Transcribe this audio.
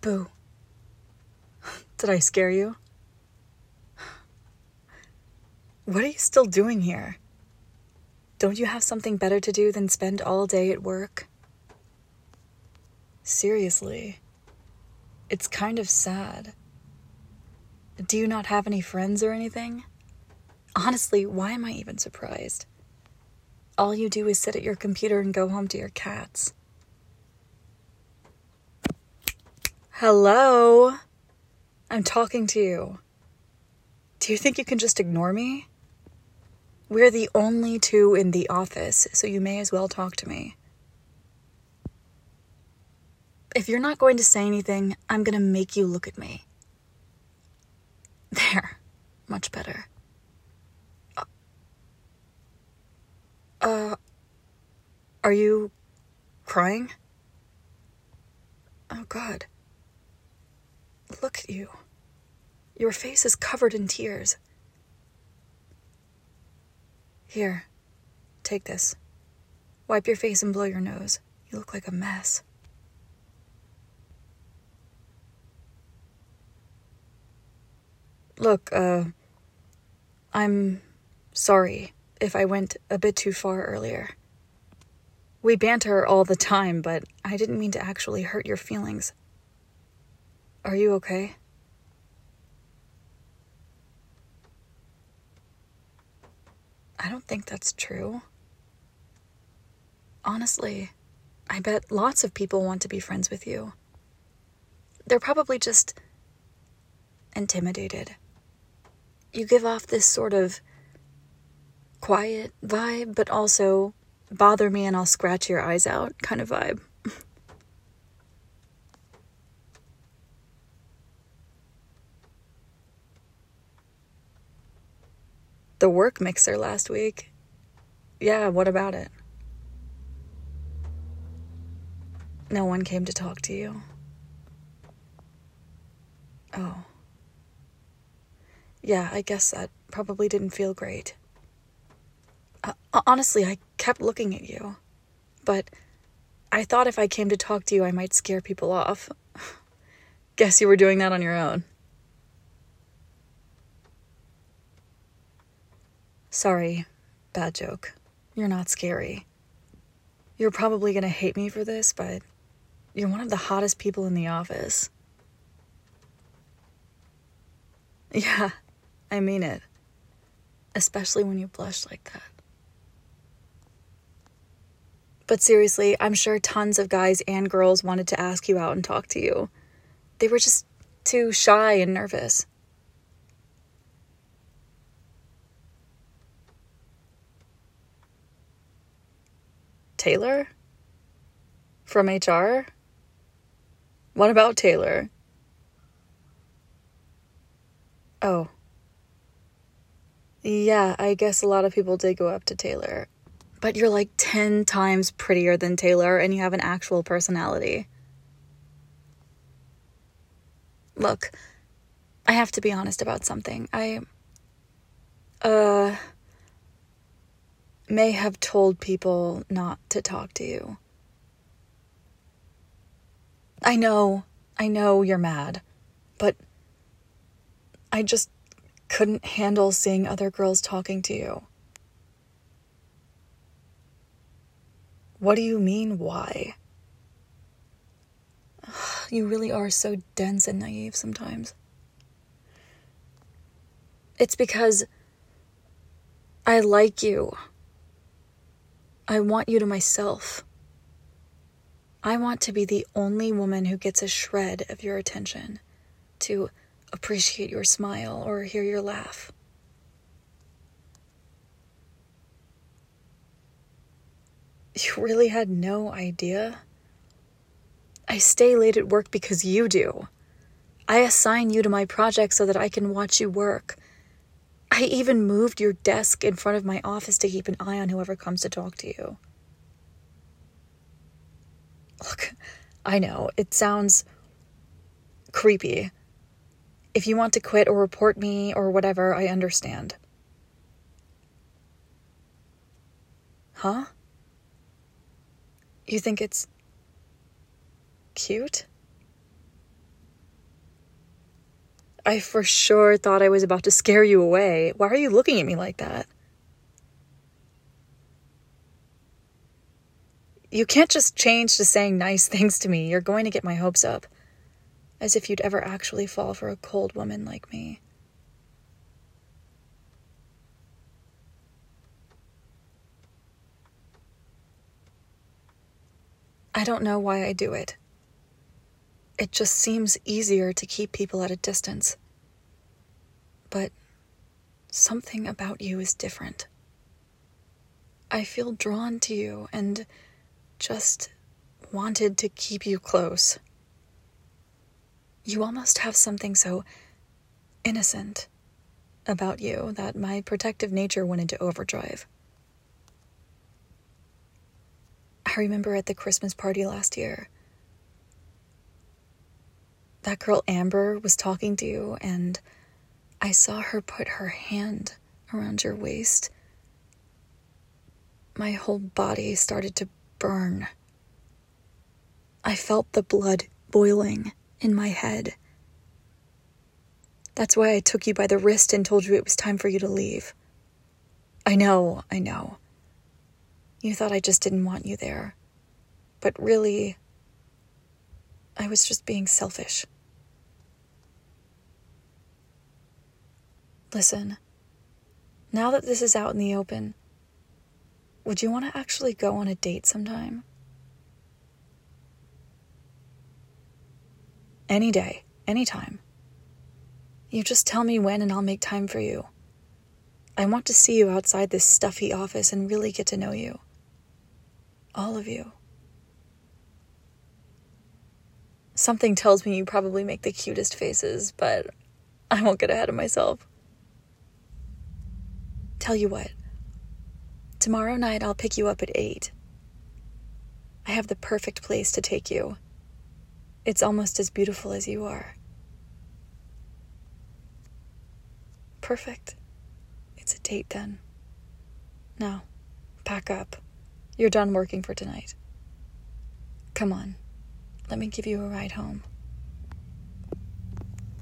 Boo. Did I scare you? What are you still doing here? Don't you have something better to do than spend all day at work? Seriously. It's kind of sad. Do you not have any friends or anything? Honestly, why am I even surprised? All you do is sit at your computer and go home to your cats. Hello? I'm talking to you. Do you think you can just ignore me? We're the only two in the office, so you may as well talk to me. If you're not going to say anything, I'm going to make you look at me. There. Much better. Are you crying? Oh, God. Look at you. Your face is covered in tears. Here, take this. Wipe your face and blow your nose. You look like a mess. Look, I'm sorry if I went a bit too far earlier. We banter all the time, but I didn't mean to actually hurt your feelings. Are you okay? I don't think that's true. Honestly, I bet lots of people want to be friends with you. They're probably just intimidated. You give off this sort of quiet vibe, but also bother me and I'll scratch your eyes out kind of vibe. The work mixer last week. Yeah, what about it? No one came to talk to you? Oh. Yeah, I guess that probably didn't feel great. Honestly, I kept looking at you. But I thought if I came to talk to you, I might scare people off. Guess you were doing that on your own. Sorry, bad joke. You're not scary. You're probably gonna hate me for this, but you're one of the hottest people in the office. Yeah, I mean it. Especially when you blush like that. But seriously, I'm sure tons of guys and girls wanted to ask you out and talk to you. They were just too shy and nervous. Taylor? From HR? What about Taylor? Oh. Yeah, I guess a lot of people did go up to Taylor. But you're like 10 times prettier than Taylor and you have an actual personality. Look, I have to be honest about something. I may have told people not to talk to you. I know you're mad, but I just couldn't handle seeing other girls talking to you. What do you mean, why? You really are so dense and naive sometimes. It's because I like you. I want you to myself. I want to be the only woman who gets a shred of your attention, to appreciate your smile or hear your laugh. You really had no idea? I stay late at work because you do. I assign you to my project so that I can watch you work. I even moved your desk in front of my office to keep an eye on whoever comes to talk to you. Look, I know, it sounds creepy. If you want to quit or report me or whatever, I understand. Huh? You think it's cute? I for sure thought I was about to scare you away. Why are you looking at me like that? You can't just change to saying nice things to me. You're going to get my hopes up. As if you'd ever actually fall for a cold woman like me. I don't know why I do it. It just seems easier to keep people at a distance. But something about you is different. I feel drawn to you and just wanted to keep you close. You almost have something so innocent about you that my protective nature went into overdrive. I remember at the Christmas party last year, that girl Amber was talking to you, and I saw her put her hand around your waist. My whole body started to burn. I felt the blood boiling in my head. That's why I took you by the wrist and told you it was time for you to leave. I know. You thought I just didn't want you there. But really, I was just being selfish. Listen, now that this is out in the open, would you want to actually go on a date sometime? Any day, anytime. You just tell me when and I'll make time for you. I want to see you outside this stuffy office and really get to know you. All of you. Something tells me you probably make the cutest faces, but I won't get ahead of myself. Tell you what, tomorrow night I'll pick you up at 8. I have the perfect place to take you. It's almost as beautiful as you are. Perfect. It's a date then. Now, pack up. You're done working for tonight. Come on, let me give you a ride home.